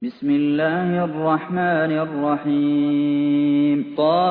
بسم الله الرحمن الرحيم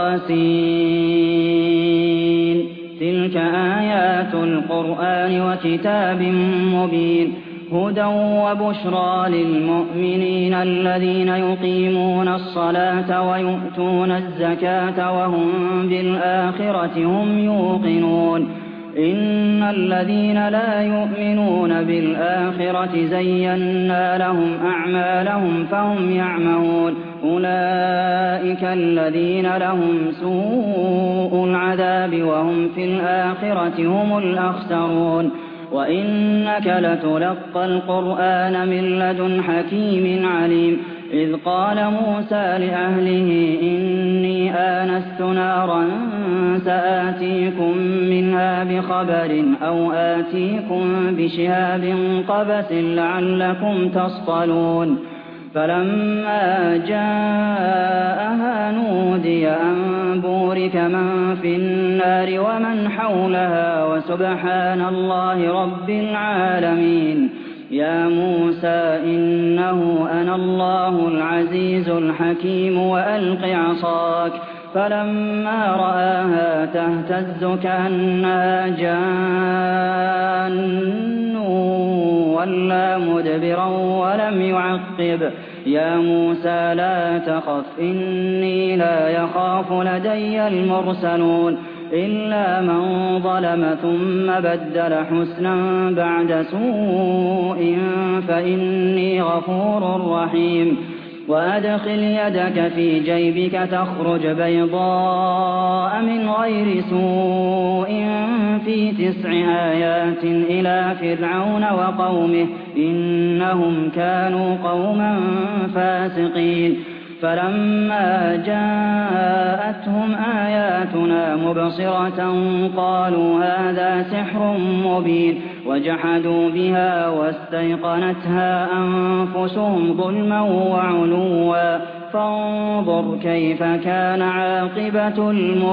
طاسين تلك آيات القرآن وكتاب مبين هدى وبشرى للمؤمنين الذين يقيمون الصلاة ويؤتون الزكاة وهم بالآخرة هم يوقنون إن الذين لا يؤمنون بالآخرة زينا لهم أعمالهم فهم يعمهون أولئك الذين لهم سوء العذاب وهم في الآخرة هم الأخسرون وإنك لتلقى القرآن من لدن حكيم عليم إذ قال موسى لأهله إني آنست نارا سآتيكم منها بخبر أو آتيكم بشهاب قبس لعلكم تصطلون فلما جاءها نودي أن بورك من في النار ومن حولها وسبحان الله رب العالمين يا موسى إنه أنا الله العزيز الحكيم وألق عصاك فلما رآها تهتز كأنها جان ولى مدبرا ولم يعقب يا موسى لا تخف إني لا يخاف لدي المرسلون إلا من ظلم ثم بدل حسنا بعد سوء فإني غفور رحيم وأدخل يدك في جيبك تخرج بيضاء من غير سوء في 9 آيات إلى فرعون وقومه إنهم كانوا قوما فاسقين فلما جاءتهم آياتنا مبصرة قالوا هذا سحر مبين وجحدوا بها واستيقنتها أنفسهم ظلما وعلوا فانظر كيف كان عاقبة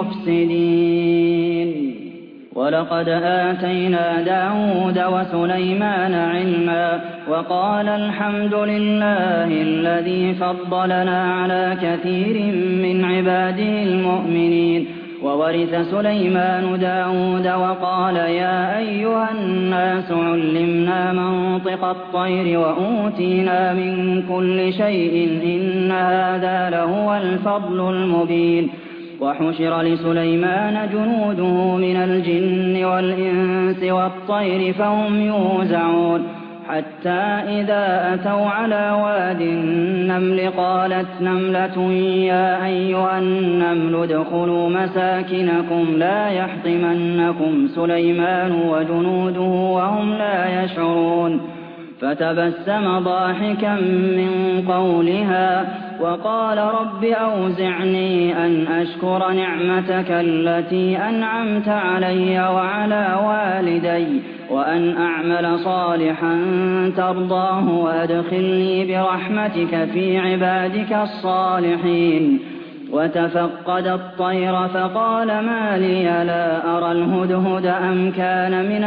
المفسدين ولقد آتينا داود وسليمان علما وقال الحمد لله الذي فضلنا على كثير من عباده المؤمنين وورث سليمان داود وقال يا أيها الناس علمنا منطق الطير وأوتينا من كل شيء إن هذا لهو الفضل المبين وحشر لسليمان جنوده من الجن والإنس والطير فهم يوزعون حتى إذا أتوا على واد النمل قالت نملة يا أيها النمل ادخلوا مساكنكم لا يحطمنكم سليمان وجنوده وهم لا يشعرون فتبسم ضاحكا من قولها وقال رب أوزعني أن أشكر نعمتك التي أنعمت علي وعلى والدي وأن أعمل صالحا ترضاه وأدخلني برحمتك في عبادك الصالحين وتفقد الطير فقال ما لي لا أرى الهدهد أم كان من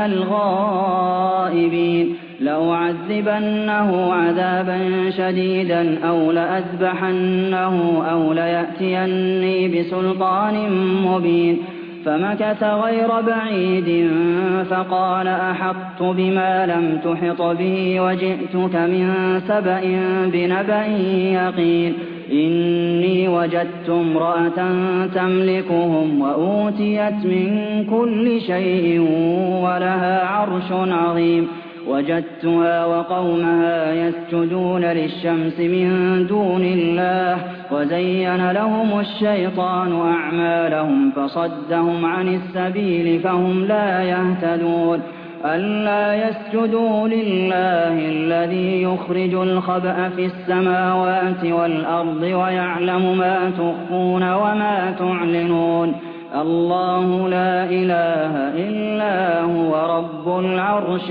الغائبين لأعذبنه عذابا شديدا أو لأذبحنه أو ليأتيني بسلطان مبين فمكث غير بعيد فقال أحطت بما لم تحط به وجئتك من سبأ بنبأ يقين إني وجدت امرأة تملكهم وأوتيت من كل شيء ولها عرش عظيم وجدتها وقومها يسجدون للشمس من دون الله وزين لهم الشيطان أعمالهم فصدهم عن السبيل فهم لا يهتدون ألا يسجدوا لله الذي يخرج الخبأ في السماوات والأرض ويعلم ما تخفون وما تعلنون الله لا إله إلا هو رب العرش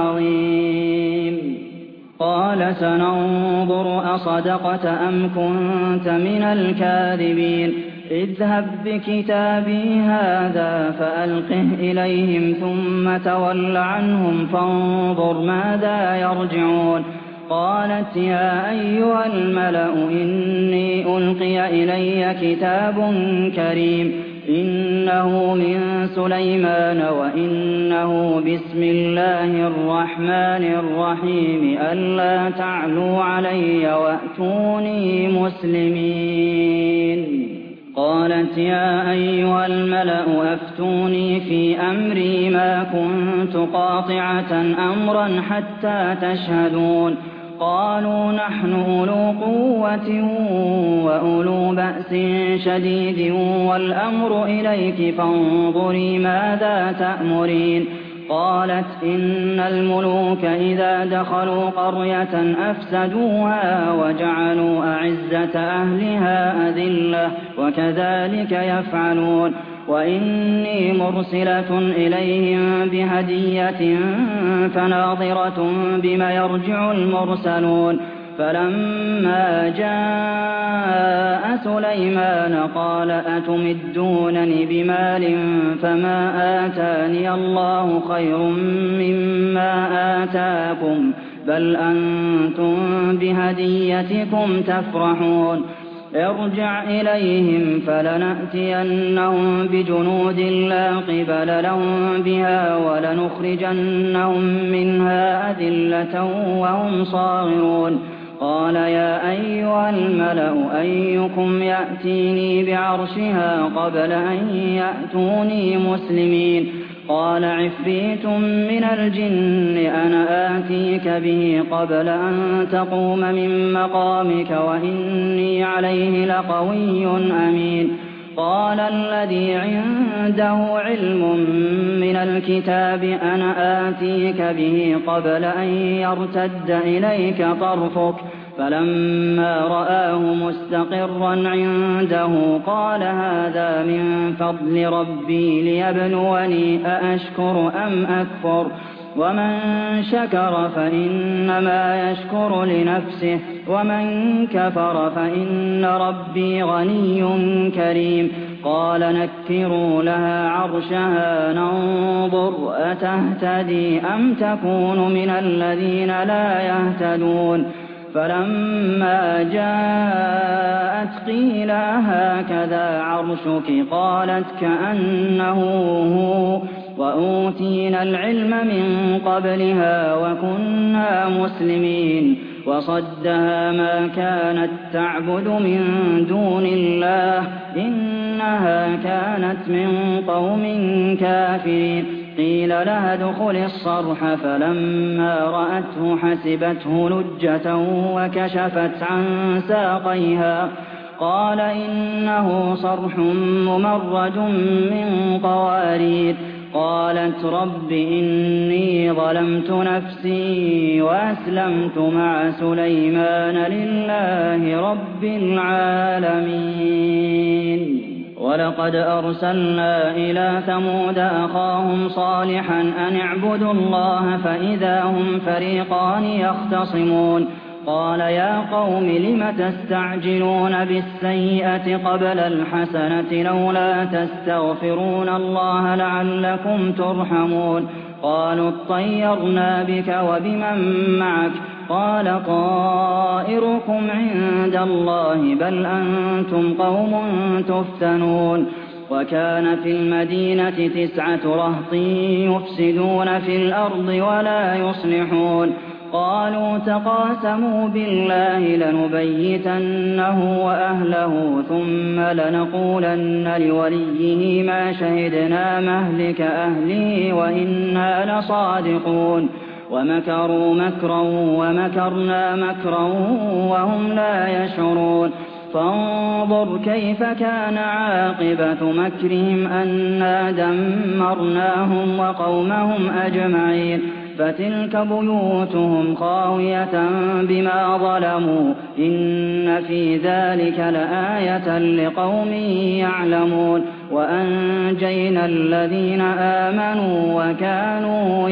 العظيم قال سننظر أصدقت أم كنت من الكاذبين اذهب بكتابي هذا فألقه إليهم ثم تول عنهم فانظر ماذا يرجعون قالت يا أيها الملأ إني ألقي إلي كتاب كريم إنه من سليمان وإنه بسم الله الرحمن الرحيم ألا تعلوا علي وأتوني مسلمين قالت يا أيها الملأ أفتوني في أمري ما كنت قاطعة أمرا حتى تشهدون قالوا نحن أولو قوة وأولو بأس شديد والأمر إليك فانظري ماذا تأمرين قالت إن الملوك إذا دخلوا قرية أفسدوها وجعلوا أعزة أهلها أذلة وكذلك يفعلون وإني مرسلة إليهم بهدية فناظرة بما يرجع المرسلون فلما جاء سليمان قال أتمدونني بمال فما آتاني الله خير مما آتاكم بل أنتم بهديتكم تفرحون ارجع إليهم فلنأتينهم بجنود لا قبل لهم بها ولنخرجنهم منها أذلة وهم صاغرون قال يا أيها الملأ أيكم يأتيني بعرشها قبل أن يأتوني مسلمين قال عفريت من الجن أنا آتيك به قبل أن تقوم من مقامك وإني عليه لقوي أمين قال الذي عنده علم من الكتاب أنا آتيك به قبل أن يرتد إليك طرفك فلما رآه مستقرا عنده قال هذا من فضل ربي ليبلوني أأشكر أم أكفر ومن شكر فإنما يشكر لنفسه ومن كفر فإن ربي غني كريم قال نكروا لها عرشها ننظر أتهتدي أم تكون من الذين لا يهتدون فلما جاءت قيل هكذا عرشك قالت كأنه هو وأوتينا العلم من قبلها وكنا مسلمين وصدها ما كانت تعبد من دون الله إنها كانت من قوم كافرين قيل لها ادخل الصرح فلما رأته حسبته لجة وكشفت عن ساقيها قال إنه صرح ممرد من قوارير قالت رب إني ظلمت نفسي وأسلمت مع سليمان لله رب العالمين ولقد أرسلنا إلى ثمود أخاهم صالحا أن اعبدوا الله فإذا هم فريقان يختصمون قال يا قوم لم تستعجلون بالسيئة قبل الحسنة لولا تستغفرون الله لعلكم ترحمون قالوا اطيرنا بك وبمن معك قال طائركم عند الله بل أنتم قوم تفتنون وكان في المدينة 9 رهط يفسدون في الأرض ولا يصلحون قالوا تقاسموا بالله لنبيتنه وأهله ثم لنقولن لوليه ما شهدنا مهلك أهله وإنا لصادقون ومكروا مكرا ومكرنا مكرا وهم لا يشعرون فانظر كيف كان عاقبة مكرهم أنا دمرناهم وقومهم أجمعين فتلك بيوتهم خاوية بما ظلموا إن في ذلك لآية لقوم يعلمون وأنجينا الذين آمنوا وكانوا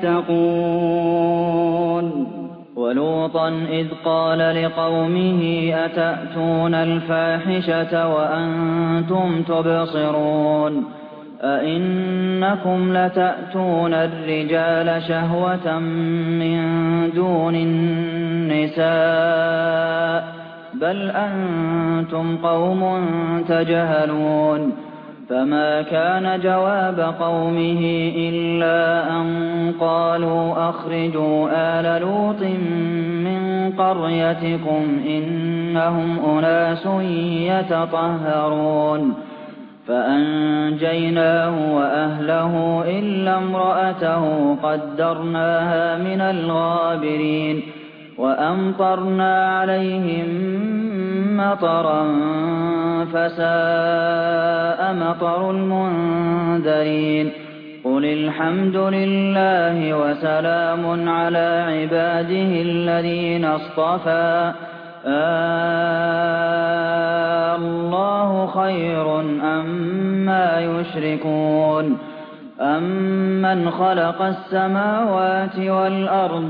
يتقون ولوطا إذ قال لقومه أتأتون الفاحشة وأنتم تبصرون أئنكم لتأتون الرجال شهوة من دون النساء بل أنتم قوم تجهلون فما كان جواب قومه إلا أن قالوا أخرجوا آل لوط من قريتكم إنهم أناس يتطهرون فأنجيناه وأهله إلا امرأته قدرناها من الغابرين وأمطرنا عليهم مطرا فساء مطر المنذرين قل الحمد لله وسلام على عباده الذين اصطفى الله خير أما يشركون أمن خلق السماوات والأرض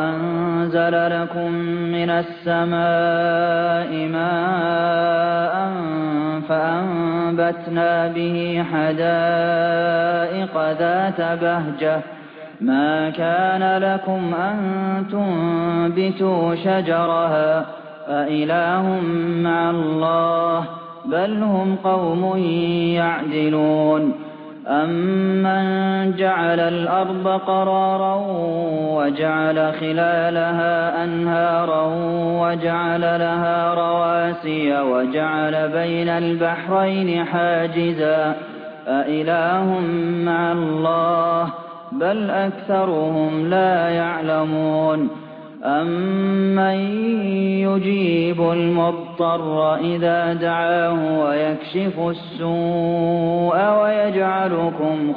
وأنزل لكم من السماء ماء فأنبتنا به حدائق ذات بهجة ما كان لكم أن تنبتوا شجرها أإله مع الله بل هم قوم يعدلون أمن جعل الأرض قرارا وجعل خلالها أنهارا وجعل لها رواسي وجعل بين البحرين حاجزا أإله مع الله بل أكثرهم لا يعلمون أمن يجيب المضطر إذا دعاه ويكشف السوء ويجعلكم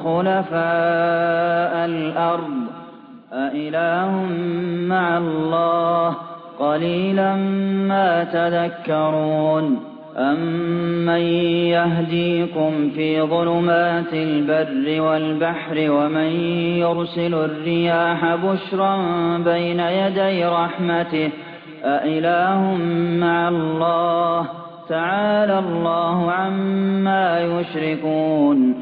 خلفاء الأرض أإله مع الله قليلا ما تذكرون أمن يهديكم في ظلمات البر والبحر ومن يرسل الرياح بشرا بين يدي رحمته أإله مع الله تعالى الله عما يشركون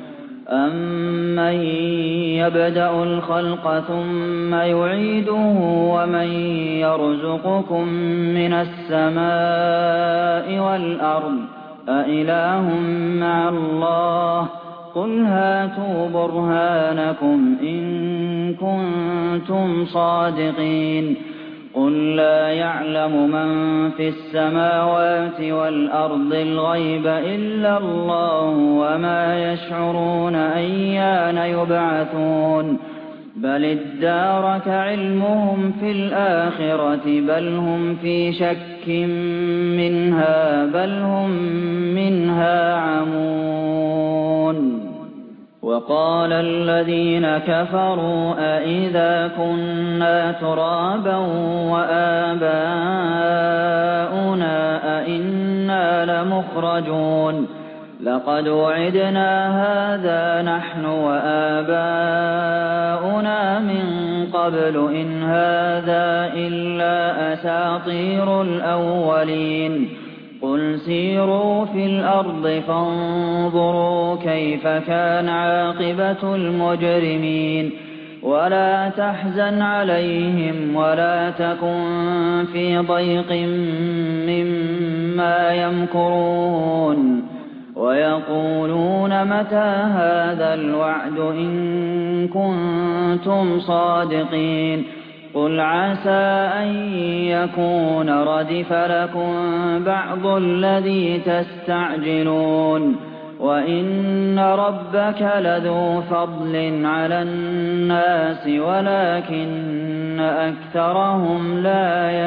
أمن يبدأ الخلق ثم يعيده ومن يرزقكم من السماء والأرض أإله مع الله قل هاتوا برهانكم إن كنتم صادقين قل لا يعلم من في السماوات والأرض الغيب إلا الله وما يشعرون أيان يبعثون بل ادارك علمهم في الآخرة بل هم في شك منها بل هم منها عمون وقال الذين كفروا أئذا كنا ترابا وآباؤنا أئنا لمخرجون لقد وعدنا هذا نحن وآباؤنا من قبل إن هذا إلا أساطير الأولين قل سيروا في الأرض فانظروا كيف كان عاقبة المجرمين ولا تحزن عليهم ولا تكن في ضيق مما يمكرون ويقولون متى هذا الوعد إن كنتم صادقين قل عسى أن يكون ردف لكم بعض الذي تستعجلون وإن ربك لذو فضل على الناس ولكن أكثرهم لا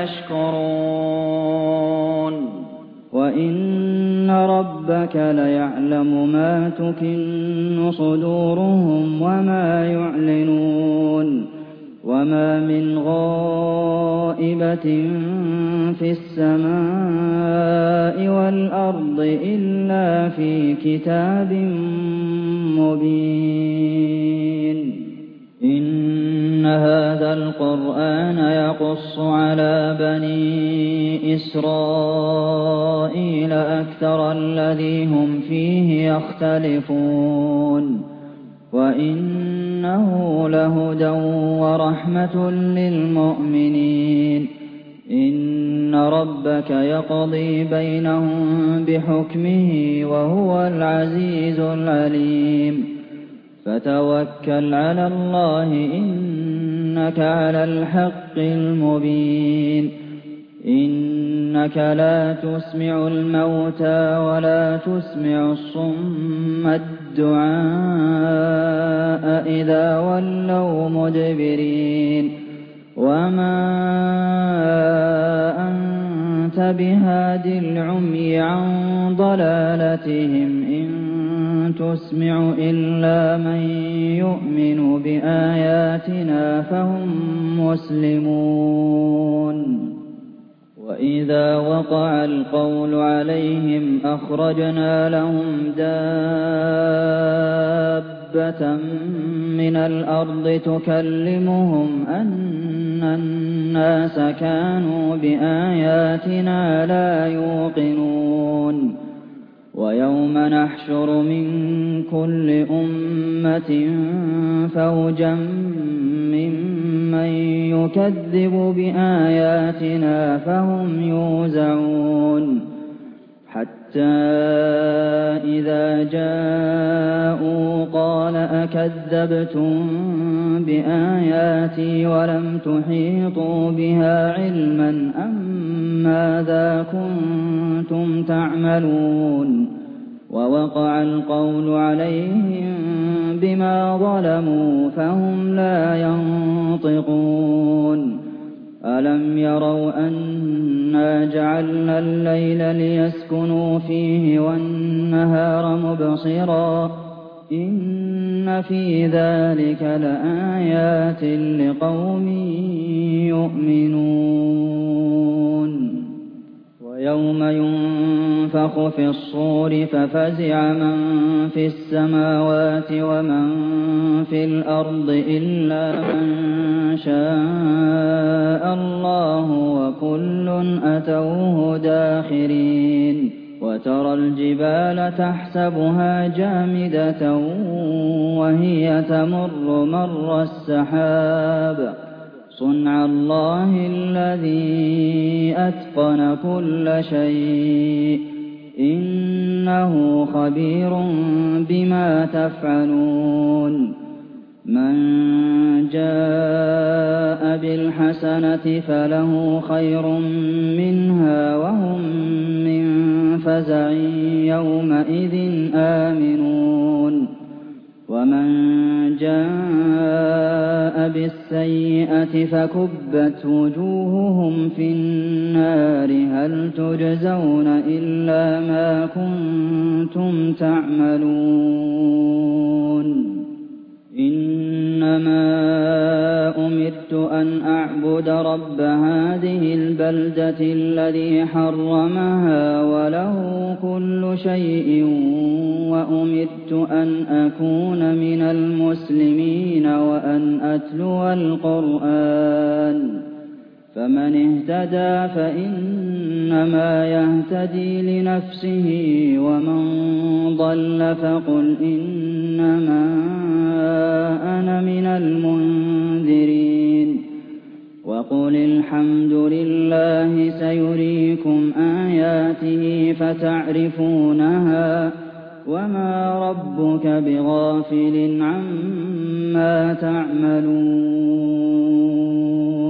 يشكرون وإن ربك ليعلم ما تكن صدورهم وما يعلنون وما من غائبة في السماء والأرض إلا في كتاب مبين إن هذا القرآن يقص على بني إسرائيل أكثر الذي هم فيه يختلفون وَإِنَّهُ لَهُدًى وَرَحْمَةٌ لِّلْمُؤْمِنِينَ إِنَّ رَبَّكَ يَقْضِي بَيْنَهُم بِحُكْمِهِ وَهُوَ الْعَزِيزُ الْعَلِيمُ فَتَوَكَّلْ عَلَى اللَّهِ إِنَّكَ عَلَى الْحَقِّ الْمُبِينِ إِنَّكَ لَا تُسْمِعُ الْمَوْتَىٰ وَلَا تُسْمِعُ الصُّمَّ الدُّعَاءَ إِذَا وَلَّوْا مُدْبِرِينَ وَمَا أَنتَ بِهَادِ الْعُمْيِ عَن ضَلَالَتِهِمْ ۖ إِن تُسْمِعُ إِلَّا مَن يُؤْمِنُ بِآيَاتِنَا فَهُم مُّسْلِمُونَ وَإِذَا وَقَعَ الْقَوْلُ عَلَيْهِمْ أَخْرَجْنَا لَهُمْ دَابَّةً مِّنَ الْأَرْضِ تُكَلِّمُهُمْ أَنَّ النَّاسَ كَانُوا بِآيَاتِنَا لَا يُوقِنُونَ وَيَوْمَ نَحْشُرُ مِن كُلِّ أُمَّةٍ فَوْجًا مِّمَّن يُكَذِّبُ بِآيَاتِنَا فَهُمْ يُوزَعُونَ حَتَّىٰ إِذَا جَاءُوا قَالَ أَكَذَّبْتُم بِآيَاتِي وَلَمْ تُحِيطُوا بِهَا عِلْمًا أَم مَّاذَا كُنتُمْ تَعْمَلُونَ وَوَقَعَ الْقَوْلُ عَلَيْهِم بِمَا ظَلَمُوا فَهُمْ لَا يَنطِقُونَ أَلَمْ يَرَوْا أَنَّا جَعَلْنَا اللَّيْلَ لِيَسْكُنُوا فِيهِ وَالنَّهَارَ مُبْصِرًا إِنَّ فِي ذَٰلِكَ لَآيَاتٍ لِّقَوْمٍ يُؤْمِنُونَ وَيَوْمَ يُنفَخُ فِي الصُّورِ فَفَزِعَ مَن فِي السَّمَاوَاتِ وَمَن فِي الْأَرْضِ إِلَّا مَن شَاءَ اللَّهُ وَكُلٌّ أَتَوْهُ دَاخِرِينَ وَتَرَى الْجِبَالَ تَحْسَبُهَا جَامِدَةً وَهِيَ تَمُرُّ مَرَّ السَّحَابِ صُنْعَ اللَّهِ الَّذِي أَتْقَنَ كُلَّ شَيْءٍ ۚ إِنَّهُ خَبِيرٌ بِمَا تَفْعَلُونَ مَن جَاءَ بِالْحَسَنَةِ فَلَهُ خَيْرٌ مِّنْهَا وَهُم مِّن فَزَعٍ يَوْمَئِذٍ آمِنُونَ وَمَن جَاءَ بِالسَّيِّئَةِ فَكُبَّتْ وُجُوهُهُمْ فِي النَّارِ هَلْ تُجْزَوْنَ إِلَّا مَا كُنتُمْ تَعْمَلُونَ إِنَّمَا أُمِرْتُ أَنْ أَعْبُدَ رَبَّ هَٰذِهِ الْبَلْدَةِ الَّذِي حَرَّمَهَا وَلَهُ كُلُّ شَيْءٍ وَأُمِرْتُ أَنْ أَكُونَ مِنَ الْمُسْلِمِينَ وَأَنْ أَتْلُوَ الْقُرْآنَ فَمَنِ اهْتَدَىٰ فَإِنَّمَا يَهْتَدِي لِنَفْسِهِ وَمَن ضَلَّ فَقُلْ إِنَّمَا أَنَا مِنَ الْمُنذِرِينَ وَقُلِ الْحَمْدُ لِلَّهِ سَيُرِيكُمْ آيَاتِهِ فَتَعْرِفُونَهَا وَمَا رَبُّكَ بِغَافِلٍ عَمَّا تَعْمَلُونَ